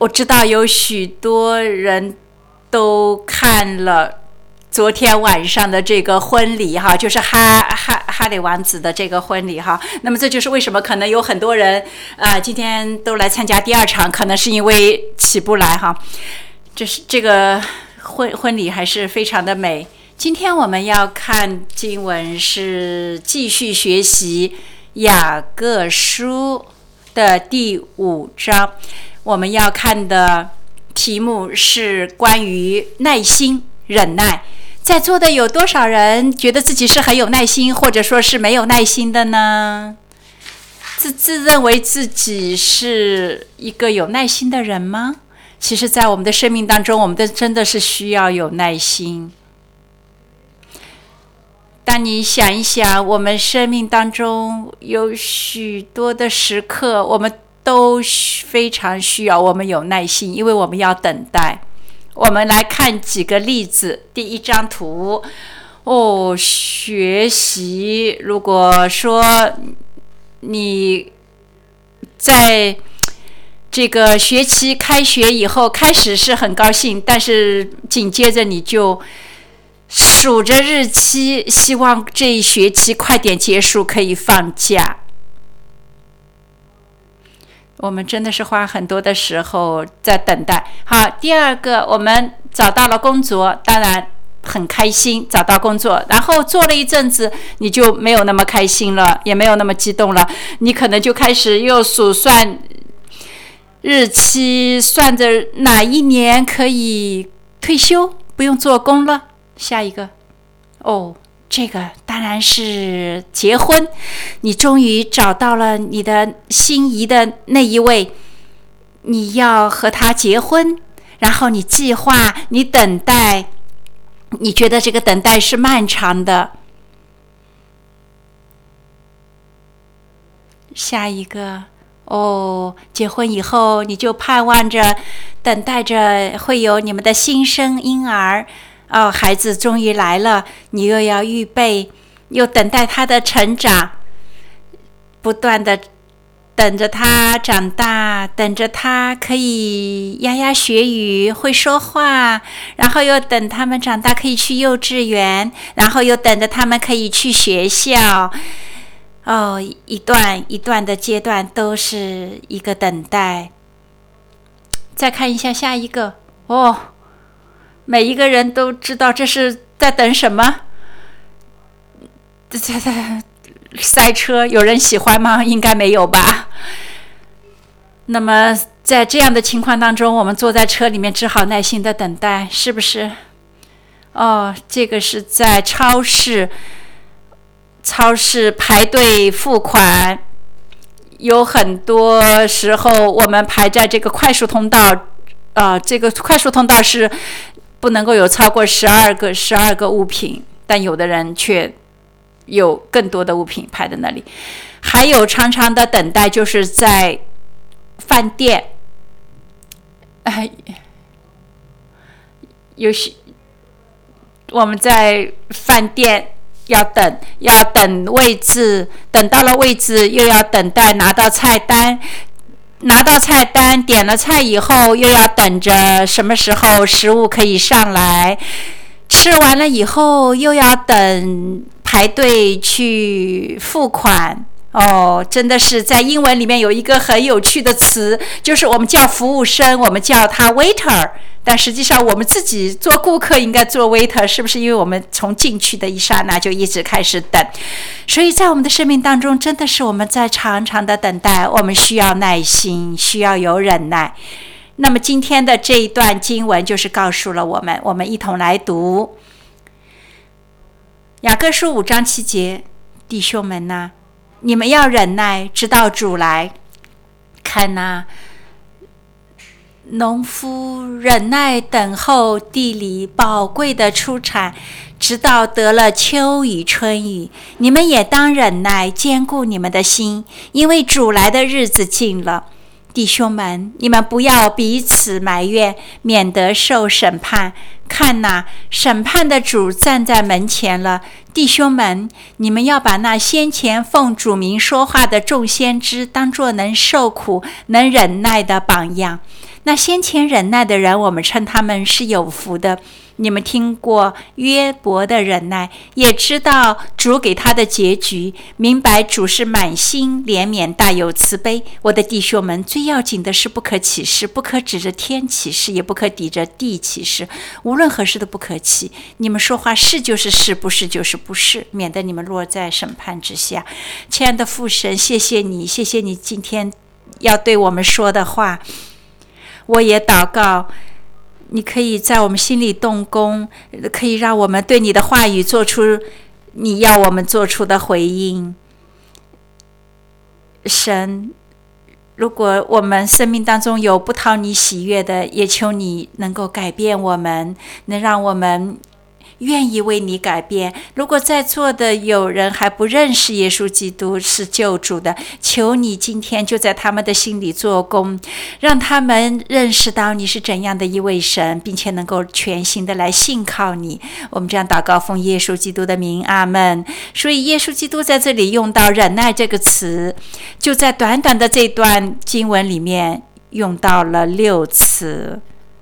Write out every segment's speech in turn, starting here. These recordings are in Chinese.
我知道有许多人都看了昨天晚上的这个婚礼哈，就是哈里王子的这个婚礼哈。那么这就是为什么可能有很多人今天都来参加第二场，可能是因为起不来哈。这个婚礼还是非常的美。今天我们要看经文是继续学习雅各书的第5章，我们要看的题目是关于耐心忍耐。在座的有多少人觉得自己是很有耐心，或者说是没有耐心的呢？自认为自己是一个有耐心的人吗？其实在我们的生命当中，我们真的是需要有耐心。当你想一想，我们生命当中有许多的时刻，我们都非常需要我们有耐心，因为我们要等待。我们来看几个例子。第一张图学习，如果说你在这个学期开学以后，开始是很高兴，但是紧接着你就数着日期，希望这一学期快点结束，可以放假。我们真的是花很多的时候在等待。好，第二个，我们找到了工作，当然很开心找到工作，然后做了一阵子，你就没有那么开心了，也没有那么激动了，你可能就开始又数算日期，算着哪一年可以退休，不用做工了。下一个，这个当然是结婚。你终于找到了你的心仪的那一位，你要和他结婚，然后你计划，你等待，你觉得这个等待是漫长的。下一个，结婚以后你就盼望着等待着会有你们的新生婴儿，孩子终于来了，你又要预备，又等待他的成长，不断的等着他长大，等着他可以牙牙学语，会说话，然后又等他们长大可以去幼稚园，然后又等着他们可以去学校。一段一段的阶段都是一个等待。再看一下下一个，每一个人都知道这是在等什么？塞车，有人喜欢吗？应该没有吧。那么在这样的情况当中，我们坐在车里面只好耐心的等待，是不是？这个是在超市排队付款，有很多时候我们排在这个快速通道，这个快速通道是不能够有超过12个物品，但有的人却有更多的物品排在那里。还有长长的等待就是在饭店，我们在饭店要等位置，等到了位置又要等待拿到菜单，点了菜以后又要等着什么时候食物可以上来，吃完了以后又要等排队去付款。真的是在英文里面有一个很有趣的词，就是我们叫服务生，我们叫他 waiter， 但实际上我们自己做顾客应该做 waiter， 是不是？因为我们从进去的一刹那就一直开始等，所以在我们的生命当中，真的是我们在长长的等待，我们需要耐心，需要有忍耐。那么今天的这一段经文就是告诉了我们一同来读雅各书5章7节，弟兄们哪，你们要忍耐，直到主来。看哪，农夫忍耐等候地里宝贵的出产，直到得了秋雨春雨。你们也当忍耐，坚固你们的心，因为主来的日子近了。 弟兄们，你们不要彼此埋怨，免得受审判。看哪，审判的主站在门前了。弟兄们，你们要把那先前奉主名说话的众先知当作能受苦、能忍耐的榜样。那先前忍耐的人，我们称他们是有福的。你们听过约伯的忍耐，也知道主给他的结局，明白主是满心怜悯，大有慈悲。我的弟兄们，最要紧的是不可起誓，不可指着天起誓，也不可抵着地起誓，无论何事都不可起。你们说话是就是是，不是就是不是，免得你们落在审判之下。亲爱的父神，谢谢你，谢谢你今天要对我们说的话。我也祷告你可以在我们心里动工，可以让我们对你的话语做出你要我们做出的回应。神，如果我们生命当中有不讨你喜悦的，也求你能够改变我们，能让我们愿意为你改变。如果在座的有人还不认识耶稣基督是救主的，求你今天就在他们的心里做工，让他们认识到你是怎样的一位神，并且能够全心的来信靠你。我们这样祷告，奉耶稣基督的名，阿们。所以耶稣基督在这里用到忍耐这个词，就在短短的这段经文里面用到了6次。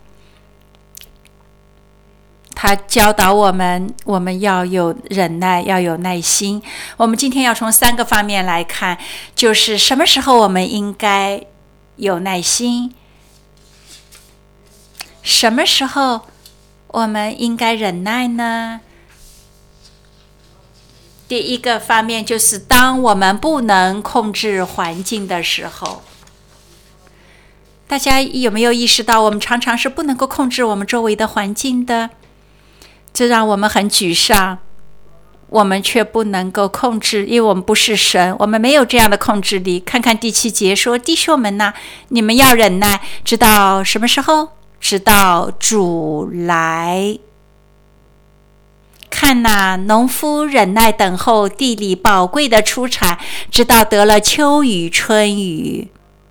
他教导我们，我们要有忍耐，要有耐心。我们今天要从3个方面来看，就是什么时候我们应该有耐心，什么时候我们应该忍耐呢？第一个方面就是当我们不能控制环境的时候。大家有没有意识到，我们常常是不能够控制我们周围的环境的？这让我们很沮丧，我们却不能够控制，因为我们不是神，我们没有这样的控制力。看看第7节说，弟兄们哪，你们要忍耐，直到什么时候？直到主来。看哪，农夫忍耐等候地里宝贵的出产，直到得了秋雨春雨。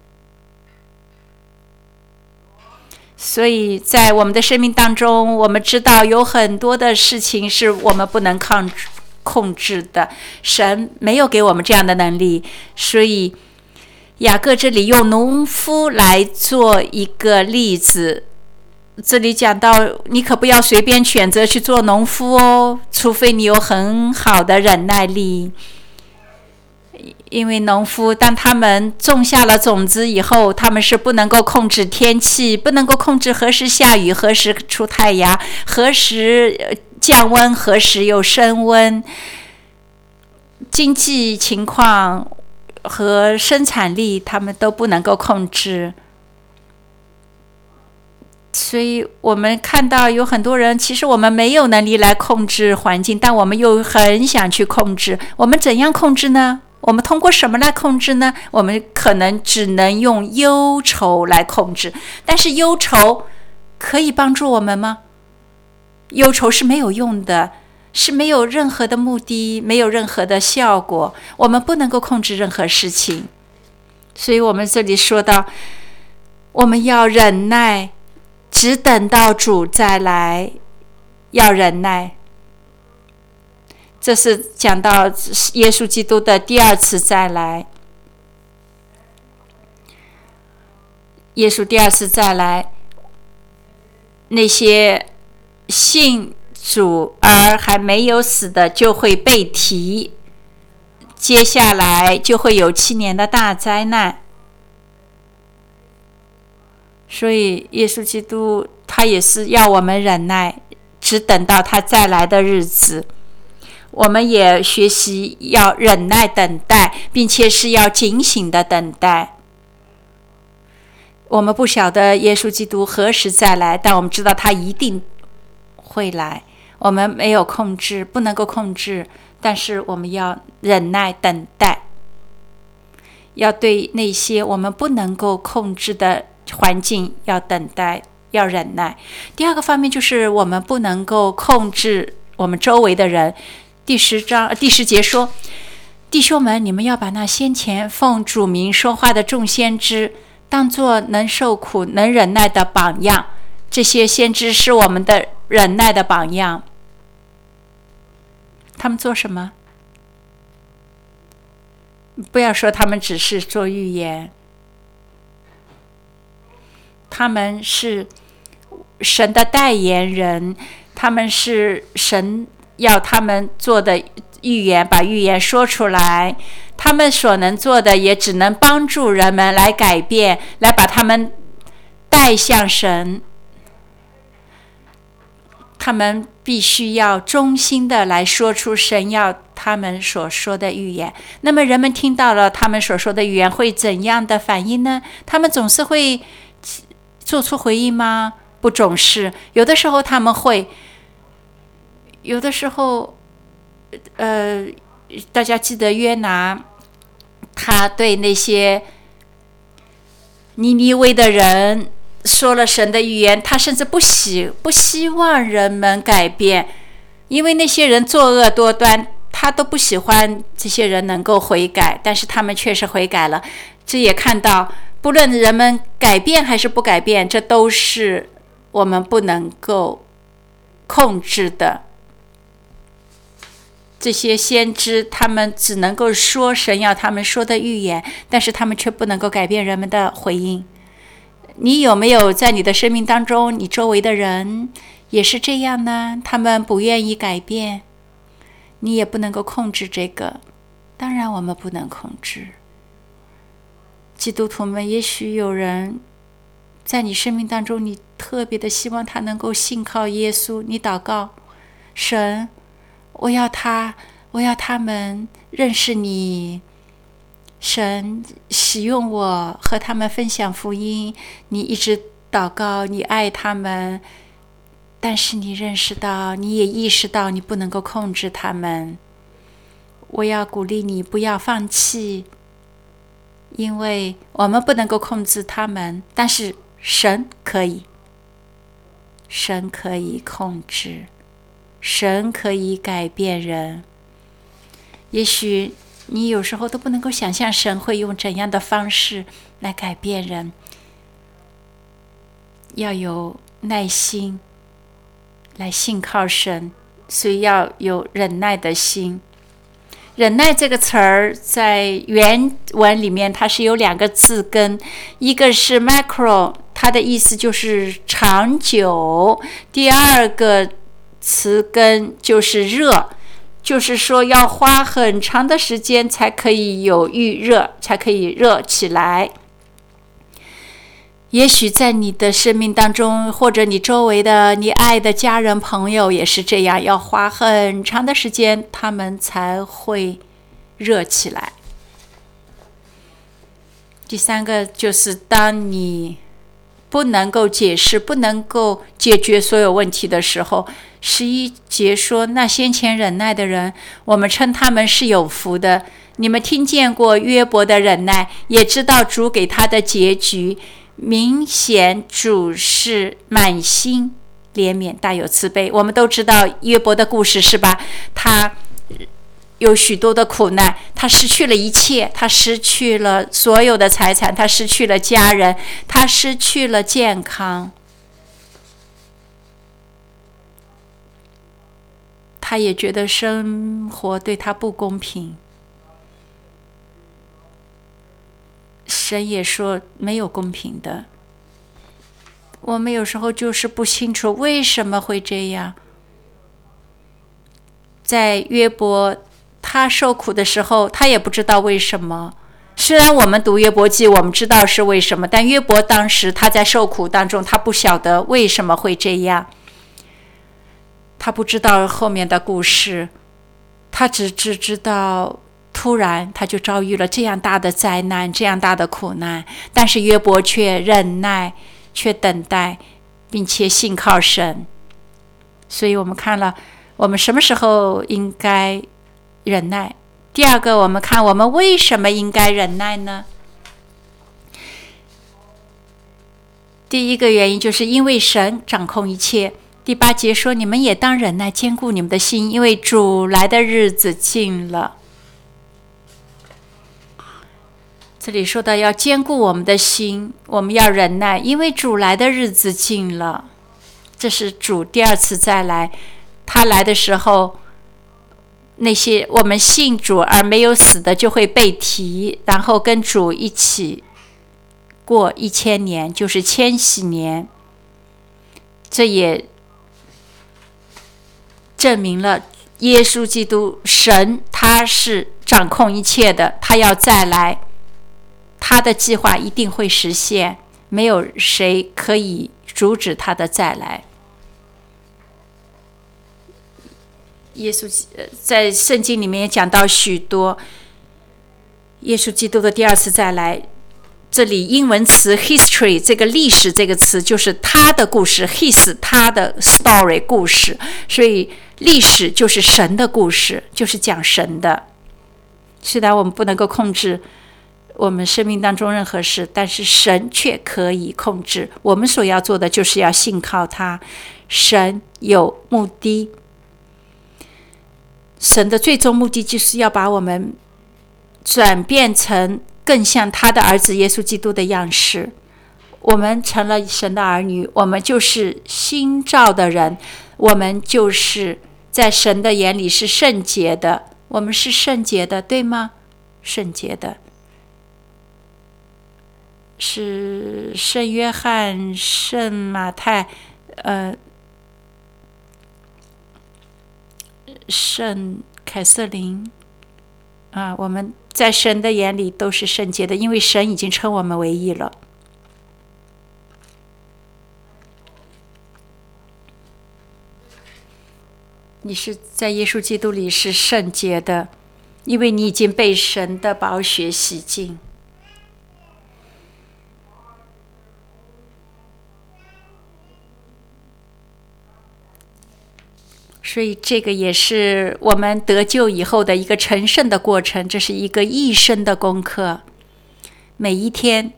所以在我们的生命当中，我们知道有很多的事情是我们不能控制的，神没有给我们这样的能力。所以雅各这里用农夫来做一个例子，这里讲到你可不要随便选择去做农夫哦，除非你有很好的忍耐力。因为农夫当他们种下了种子以后，他们是不能够控制天气，不能够控制何时下雨，何时出太阳，何时降温，何时又升温，经济情况和生产力他们都不能够控制。所以我们看到有很多人，其实我们没有能力来控制环境，但我们又很想去控制。我们怎样控制呢？我们通过什么来控制呢？我们可能只能用忧愁来控制，但是忧愁可以帮助我们吗？忧愁是没有用的，是没有任何的目的，没有任何的效果，我们不能够控制任何事情。所以我们这里说到，我们要忍耐，只等到主再来，要忍耐。这是讲到耶稣基督的第2次再来。耶稣第2次再来，那些信主而还没有死的就会被提，接下来就会有7年的大灾难。所以耶稣基督他也是要我们忍耐，只等到他再来的日子。我们也学习要忍耐等待，并且是要警醒的等待。我们不晓得耶稣基督何时再来，但我们知道他一定会来。我们没有控制，不能够控制，但是我们要忍耐等待，要对那些我们不能够控制的环境要等待，要忍耐。第2个方面就是我们不能够控制我们周围的人。第10节说，弟兄们，你们要把那先前奉主名说话的众先知当作能受苦、能忍耐的榜样。这些先知是我们的忍耐的榜样。他们做什么？不要说他们只是做预言，他们是神的代言人，他们是神要他们做的预言，把预言说出来。他们所能做的也只能帮助人们来改变，来把他们带向神。他们必须要忠心的来说出神要他们所说的预言。那么人们听到了他们所说的预言会怎样的反应呢？他们总是会做出回应吗？不总是，有的时候他们会，有的时候大家记得约拿，他对那些尼尼微的人说了神的预言，他甚至不希望人们改变，因为那些人作恶多端，他都不喜欢这些人能够悔改，但是他们确实悔改了。这也看到，不论人们改变还是不改变，这都是我们不能够控制的。这些先知他们只能够说神要他们说的预言，但是他们却不能够改变人们的回应。你有没有在你的生命当中，你周围的人也是这样呢？他们不愿意改变，你也不能够控制这个。当然我们不能控制。基督徒们，也许有人在你生命当中，你特别的希望他能够信靠耶稣，你祷告，神，我要他们认识你，神使用我和他们分享福音。你一直祷告，你爱他们，但是你认识到，你也意识到你不能够控制他们。我要鼓励你不要放弃，因为我们不能够控制他们，但是神可以，神可以控制，神可以改变人。也许你有时候都不能够想象神会用怎样的方式来改变人，要有耐心来信靠神，所以要有忍耐的心。忍耐这个词儿在原文里面它是有两个字根，一个是 macro， 它的意思就是长久，第二个词根就是热，就是说要花很长的时间才可以有预热，才可以热起来。也许在你的生命当中，或者你周围的你爱的家人朋友也是这样，要花很长的时间他们才会热起来。第三个就是当你不能够解释，不能够解决所有问题的时候，11节说，那先前忍耐的人，我们称他们是有福的。你们听见过约伯的忍耐，也知道主给他的结局。明显主是满心怜悯，大有慈悲。我们都知道约伯的故事，是吧？他有许多的苦难，他失去了一切，他失去了所有的财产，他失去了家人，他失去了健康，他也觉得生活对他不公平。神也说没有公平的。我们有时候就是不清楚为什么会这样。在约伯他受苦的时候，他也不知道为什么。虽然我们读约伯记，我们知道是为什么，但约伯当时他在受苦当中，他不晓得为什么会这样，他不知道后面的故事，他只知道突然他就遭遇了这样大的灾难，这样大的苦难，但是约伯却忍耐，却等待，并且信靠神。所以我们看了我们什么时候应该忍耐。第二个，我们看我们为什么应该忍耐呢？第一个原因就是因为神掌控一切。第8节说，你们也当忍耐，坚固你们的心，因为主来的日子近了。这里说到要坚固我们的心， 我们要忍耐，因为主来的日子近了。这是主第二次再来，他来的时候，那些我们信主而没有死的就会被提，然后跟主一起过1000年，就是千禧年。这也证明了耶稣基督神他是掌控一切的，他要再来，他的计划一定会实现，没有谁可以阻止他的再来。耶稣在圣经里面也讲到许多耶稣基督的第二次再来，这里英文词 history 这个历史这个词就是他的故事， his 他的 story 故事，所以历史就是神的故事，就是讲神的。虽然我们不能够控制我们生命当中任何事，但是神却可以控制。我们所要做的就是要信靠他。神有目的，神的最终目的就是要把我们转变成更像他的儿子耶稣基督的样式。我们成了神的儿女，我们就是新造的人，我们就是在神的眼里是圣洁的，我们是圣洁的，对吗？圣洁的，是圣约翰、圣马太、圣凯瑟琳啊，我们在神的眼里都是圣洁的，因为神已经称我们为义了。你是在耶稣基督里是圣洁的，因为你已经被神的宝血洗净。所以这个也是我们得救以后的一个成圣的过程，这是一个一生的功课。每一天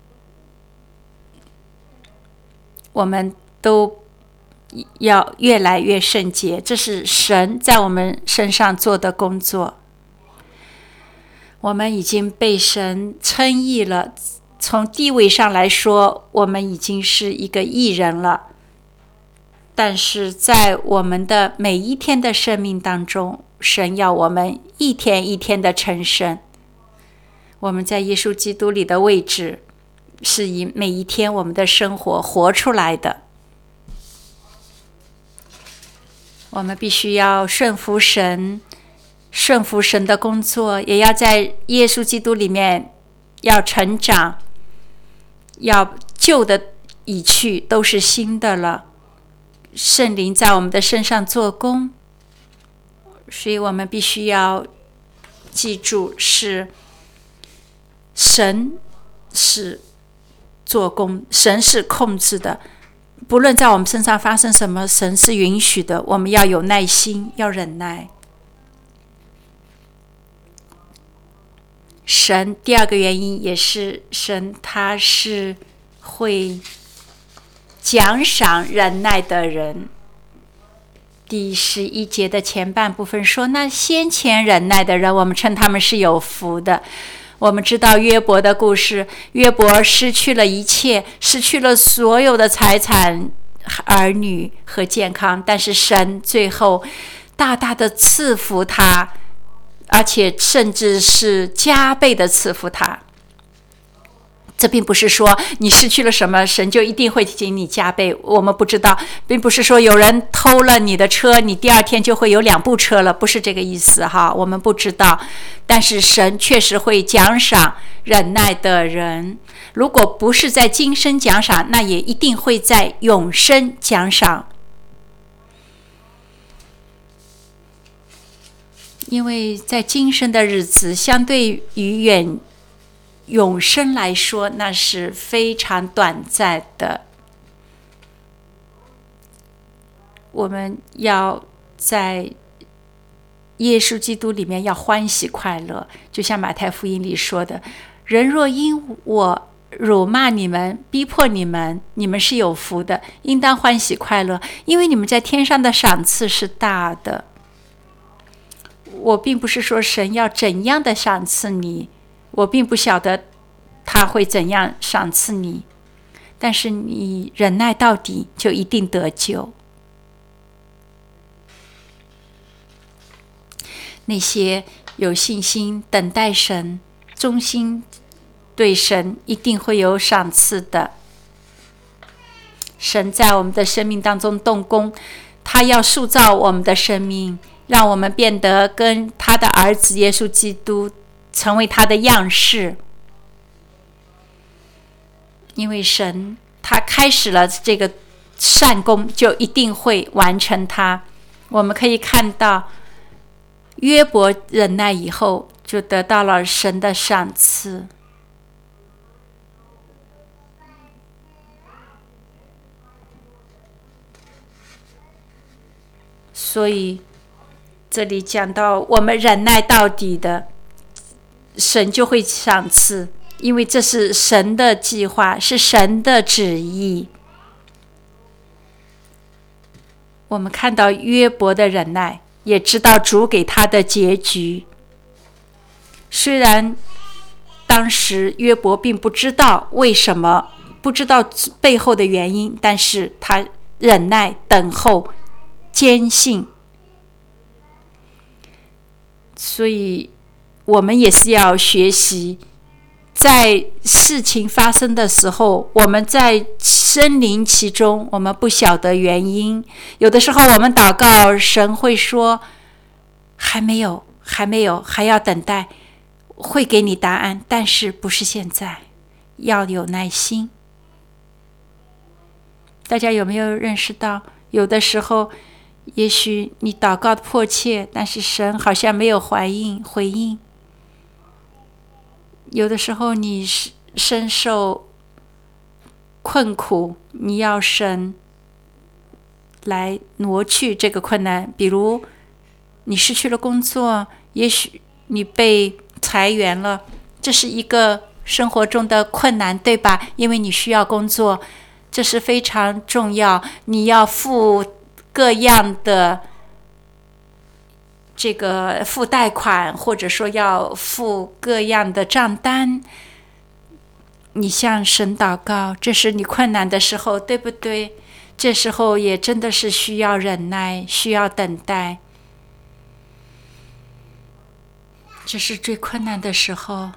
我们都要越来越圣洁，这是神在我们身上做的工作。我们已经被神称义了，从地位上来说，我们已经是一个义人了。但是在我们的每一天的生命当中，神要我们一天一天的成圣。我们在耶稣基督里的位置是以每一天我们的生活活出来的。我们必须要顺服神，顺服神的工作，也要在耶稣基督里面要成长，要旧的已去，都是新的了。圣灵在我们的身上做工，所以我们必须要记住，是神是做工，神是控制的。不论在我们身上发生什么，神是允许的。我们要有耐心，要忍耐。神第二个原因也是神，他是会奖赏忍耐的人。第11节的前半部分说，那先前忍耐的人，我们称他们是有福的。我们知道约伯的故事，约伯失去了一切，失去了所有的财产、儿女和健康，但是神最后大大的赐福他，而且甚至是加倍的赐福他。这并不是说你失去了什么，神就一定会给你加倍。我们不知道，并不是说有人偷了你的车，你第二天就会有2部车了，不是这个意思哈。我们不知道，但是神确实会奖赏忍耐的人。如果不是在今生奖赏，那也一定会在永生奖赏。因为在今生的日子，相对于永生来说，那是非常短暂的。我们要在耶稣基督里面要欢喜快乐，就像马太福音里说的，人若因我辱骂你们，逼迫你们，你们是有福的，应当欢喜快乐，因为你们在天上的赏赐是大的。我并不是说神要怎样的赏赐你，我并不晓得他会怎样赏赐你，但是你忍耐到底，就一定得救。那些有信心等待神、忠心对神，一定会有赏赐的。神在我们的生命当中动工，他要塑造我们的生命，让我们变得跟他的儿子耶稣基督成为他的样式。因为神他开始了这个善功，就一定会完成它。我们可以看到约伯忍耐以后，就得到了神的赏赐。所以这里讲到我们忍耐到底的，神就会赏赐，因为这是神的计划，是神的旨意。我们看到约伯的忍耐，也知道主给他的结局。虽然当时约伯并不知道为什么，不知道背后的原因，但是他忍耐等候坚信。所以我们也是要学习，在事情发生的时候，我们在身临其中，我们不晓得原因。有的时候我们祷告，神会说还没有，还要等待，会给你答案，但是不是现在，要有耐心。大家有没有认识到，有的时候也许你祷告的迫切，但是神好像没有回应。有的时候你深受困苦，你要神来挪去这个困难。比如你失去了工作，也许你被裁员了，这是一个生活中的困难，对吧？因为你需要工作，这是非常重要，你要付各样的这个付贷款，或者说要付各样的账单。你向神祷告，这是你困难的时候，对不对？这时候也真的是需要忍耐，需要等待。这是最困难的时候。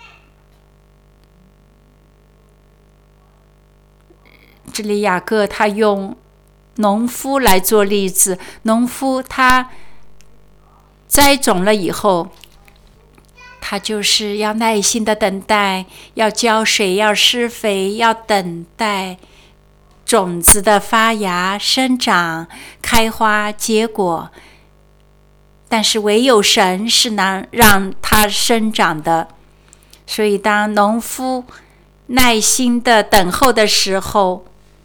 这里雅各他用农夫来做例子，农夫他栽种了以后，他就是要耐心的等待，要浇水，要施肥，要等待种子的发芽、生长、开花、结果。但是唯有神是能让它生长的。所以当农夫耐心的等候的时候，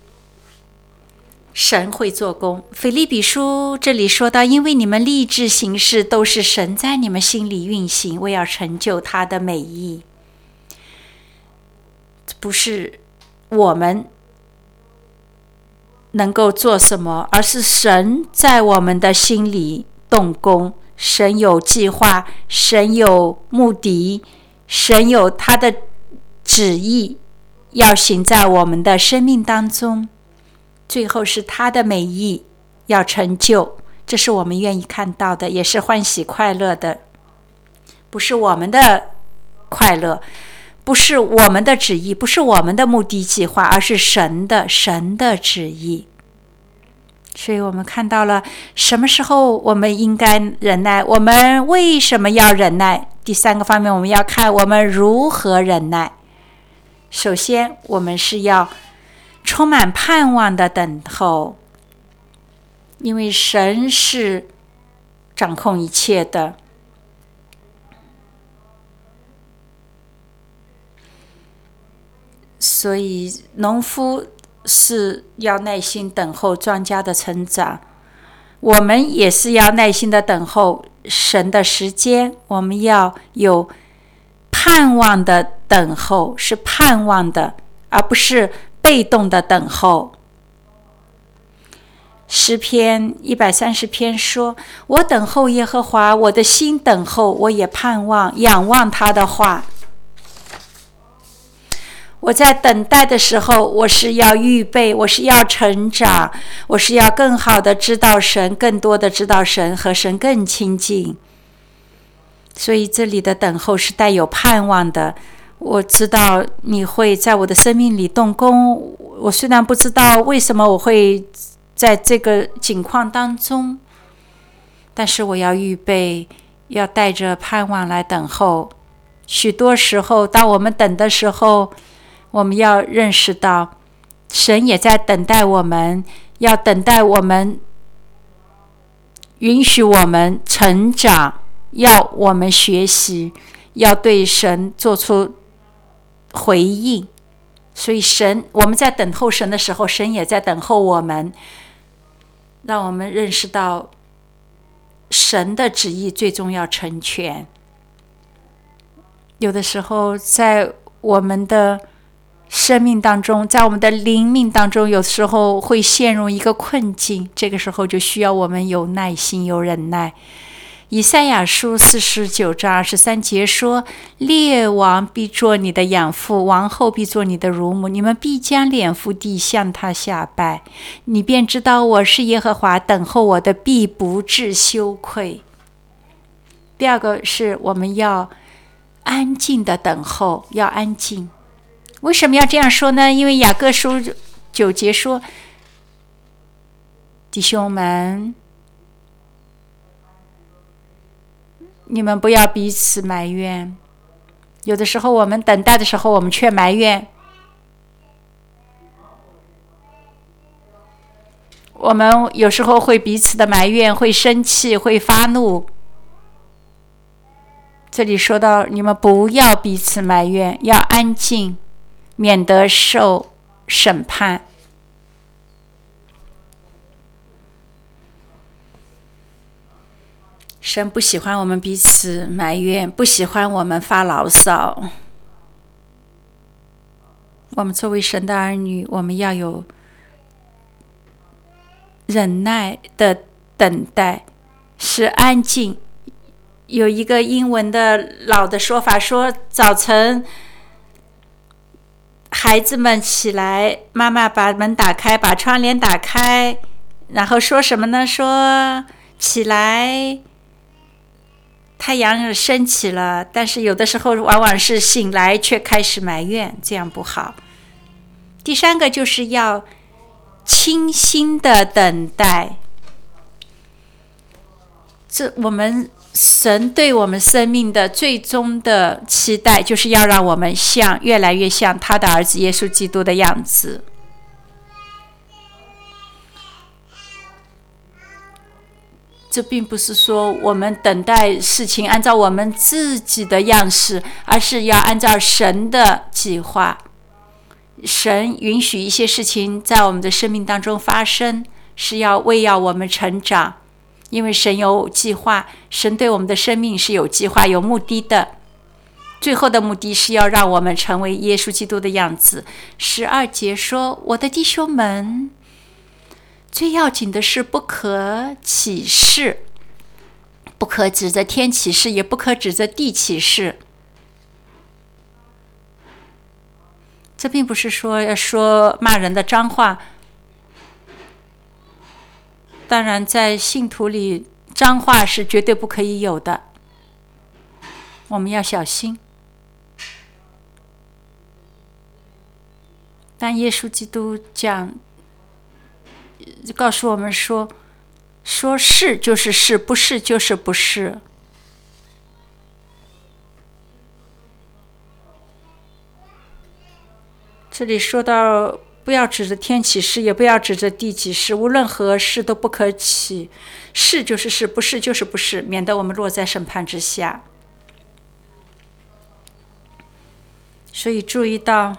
神会做工。腓立比书这里说到，因为你们立志行事，都是神在你们心里运行，为要成就他的美意。不是我们能够做什么，而是神在我们的心里动工。神有计划，神有目的，神有他的旨意要行在我们的生命当中，最后是他的美意要成就。这是我们愿意看到的，也是欢喜快乐的。不是我们的快乐，不是我们的旨意，不是我们的目的计划，而是神的旨意。所以我们看到了什么时候我们应该忍耐，我们为什么要忍耐。第三个方面，我们要看我们如何忍耐。首先，我们是要充满盼望的等候，因为神是掌控一切的。所以农夫是要耐心等候庄稼的成长，我们也是要耐心的等候神的时间。我们要有盼望的等候，是盼望的，而不是被动的等候。诗篇130篇说，我等候耶和华，我的心等候，我也盼望仰望他的话。 我在等待的时候，我是要预备，我是要成长，我是要更好的知道神，更多的知道神，和神更亲近。所以这里的等候是带有盼望的。我知道你会在我的生命里动工，我虽然不知道为什么我会在这个境况当中，但是我要预备，要带着盼望来等候。许多时候，当我们等的时候，我们要认识到神也在等待我们，要等待我们，允许我们成长，要我们学习，要对神做出回应。所以我们在等候神的时候，神也在等候我们，让我们认识到神的旨意最终要成全。有的时候在我们的生命当中，在我们的灵命当中，有时候会陷入一个困境，这个时候就需要我们有耐心，有忍耐。以赛亚书49章23节说，列王必做你的养父，王后必做你的乳母，你们必将脸伏地向他下拜，你便知道我是耶和华，等候我的必不致羞愧。第二个是我们要安静的等候，要安静。为什么要这样说呢？因为雅各书9节说，弟兄们，你们不要彼此埋怨。有的时候我们等待的时候，我们却埋怨，我们有时候会彼此的埋怨，会生气，会发怒。这里说到，你们不要彼此埋怨，要安静，免得受审判。神不喜欢我们彼此埋怨，不喜欢我们发牢骚。我们作为神的儿女，我们要有忍耐的等待，是安静。有一个英文的老的说法说，早晨孩子们起来，妈妈把门打开，把窗帘打开，然后说什么呢？说起来，太阳升起了。但是有的时候往往是醒来却开始埋怨，这样不好。第三个就是要清心的等待。这我们神对我们生命的最终的期待，就是要让我们越来越像他的儿子耶稣基督的样子。这并不是说我们等待事情按照我们自己的样式，而是要按照神的计划。神允许一些事情在我们的生命当中发生，是要我们成长。因为神有计划，神对我们的生命是有计划、有目的的。最后的目的是要让我们成为耶稣基督的样子。12节说，我的弟兄们，最要紧的是不可起誓，不可指着天起誓，也不可指着地起誓。这并不是说要说骂人的脏话。当然在信徒里，脏话是绝对不可以有的，我们要小心。但耶稣基督告诉我们说是就是是，不是就是不是。这里说到，不要指着天起誓，也不要指着地起誓，无论何事都不可起。是就是是，不是就是不是，免得我们落在审判之下。所以注意到，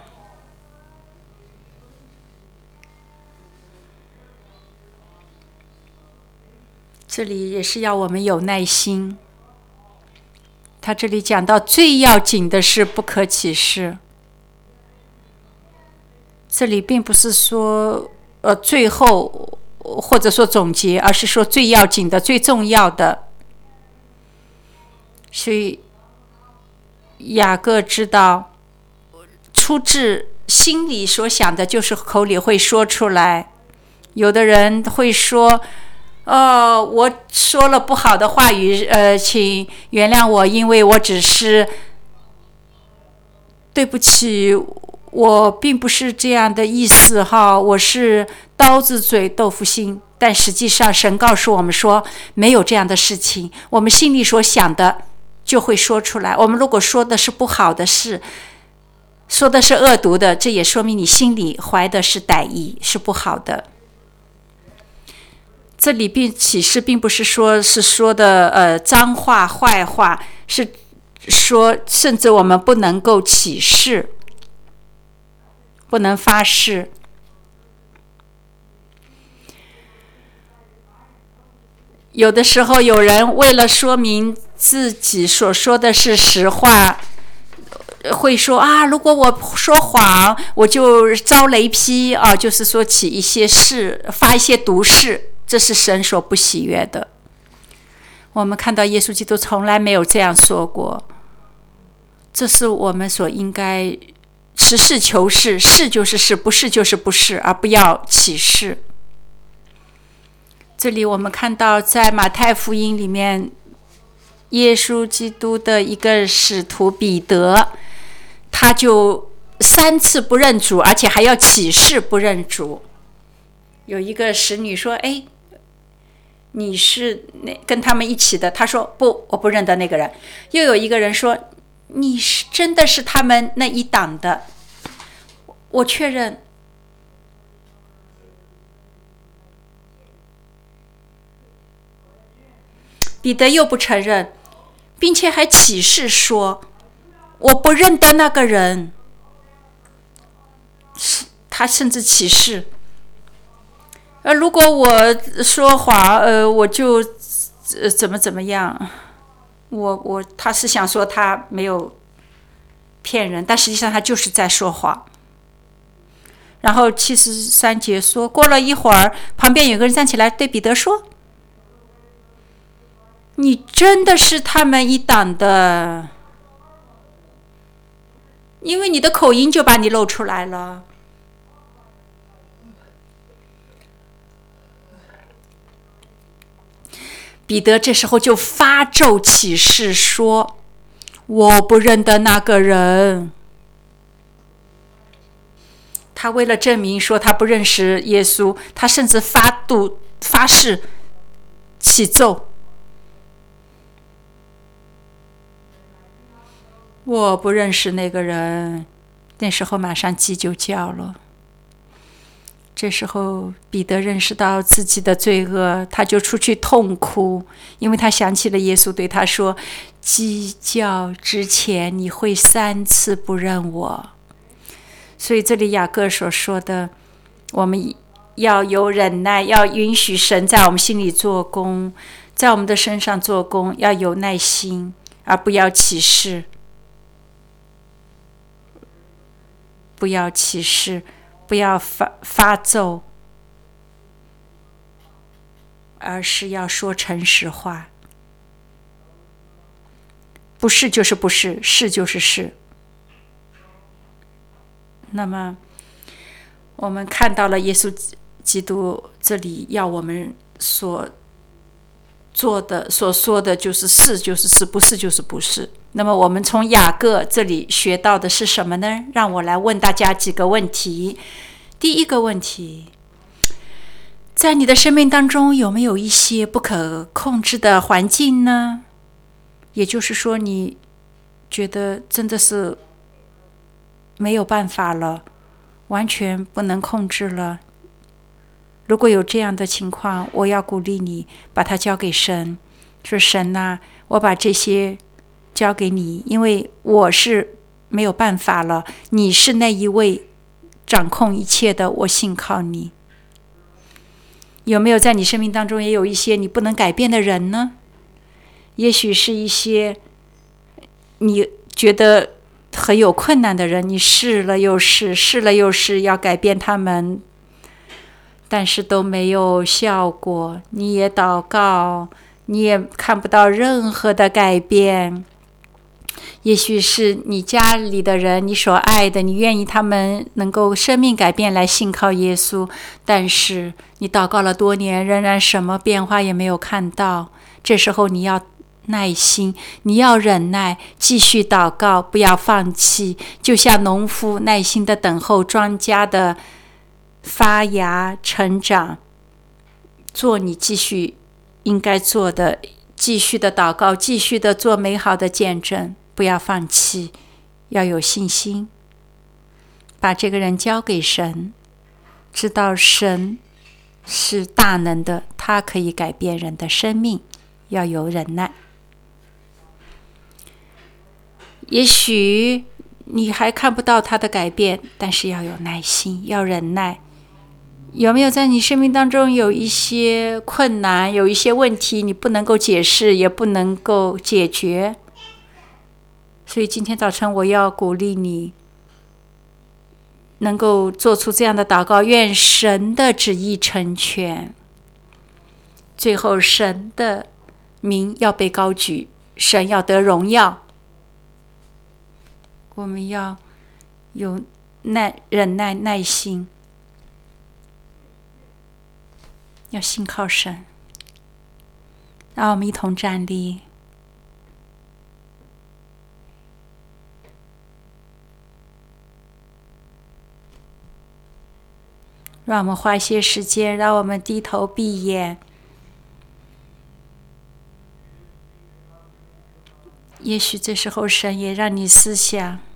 这里也是要我们有耐心。他这里讲到最要紧的是不可起誓。这里并不是说最后或者说总结，而是说最要紧的、最重要的。所以雅各知道，出自心里所想的，就是口里会说出来。有的人会说，我说了不好的话语，请原谅我，因为我只是对不起，我并不是这样的意思哈，我是刀子嘴豆腐心。但实际上神告诉我们说，没有这样的事情，我们心里所想的就会说出来。我们如果说的是不好的事，说的是恶毒的，这也说明你心里怀的是歹意，是不好的。这里启示并不是说的脏话坏话，是说甚至我们不能够起誓，不能发誓。有的时候有人为了说明自己所说的是实话，会说如果我说谎，我就遭雷劈啊，就是说起一些事，发一些毒誓，这是神所不喜悦的。我们看到耶稣基督从来没有这样说过，这是我们所应该实事求是，是就是是，不是就是不是，而不要起誓。这里我们看到在马太福音里面，耶稣基督的一个使徒彼得，他就3次不认主，而且还要起誓不认主。有一个使女说，你是跟他们一起的，他说不，我不认得那个人。又有一个人说，你是真的是他们那一党的，我确认。彼得又不承认，并且还起誓说，我不认得那个人。他甚至起誓，如果我说谎，我就怎么样。他是想说他没有骗人，但实际上他就是在说谎。然后73节说，过了一会儿，旁边有个人站起来对彼得说，你真的是他们一党的，因为你的口音就把你露出来了。彼得这时候就发咒起誓说，我不认得那个人。他为了证明说他不认识耶稣，他甚至发誓起咒，我不认识那个人。那时候马上鸡就叫了。这时候彼得认识到自己的罪恶，他就出去痛哭，因为他想起了耶稣对他说，鸡叫之前你会3次不认我。所以这里雅各所说的，我们要有忍耐，要允许神在我们心里做工，在我们的身上做工，要有耐心，而不要起誓，不要起誓，不要发咒，而是要说诚实话。不是就是不是，是就是是。那么我们看到了耶稣基督这里要我们所做的所说的就是是就是是，不是就是不是。那么我们从雅各这里学到的是什么呢？让我来问大家几个问题。第一个问题，在你的生命当中有没有一些不可控制的环境呢？也就是说，你觉得真的是没有办法了，完全不能控制了。如果有这样的情况，我要鼓励你把它交给神，说神啊，我把这些交给你，因为我是没有办法了，你是那一位掌控一切的，我信靠你。有没有在你生命当中也有一些你不能改变的人呢？也许是一些你觉得很有困难的人，你试了又试，试了又试，要改变他们，但是都没有效果。你也祷告，你也看不到任何的改变。 也许是你家里的人，你所爱的，你愿意他们能够生命改变来信靠耶稣，但是你祷告了多年，仍然什么变化也没有看到。这时候你要耐心，你要忍耐，继续祷告，不要放弃，就像农夫耐心的等候庄稼的发芽成长，做你继续应该做的，继续的祷告，继续的做美好的见证，不要放弃，要有信心，把这个人交给神，知道神是大能的，他可以改变人的生命，要有忍耐。也许你还看不到他的改变，但是要有耐心，要忍耐。有没有在你生命当中有一些困难，有一些问题你不能够解释，也不能够解决？所以今天早晨我要鼓励你，能够做出这样的祷告，愿神的旨意成全，最后神的名要被高举，神要得荣耀。我们要有忍耐、耐心，要信靠神。让我们一同站立，让我们花一些时间，让我们低头闭眼。也许这时候神也让你思想，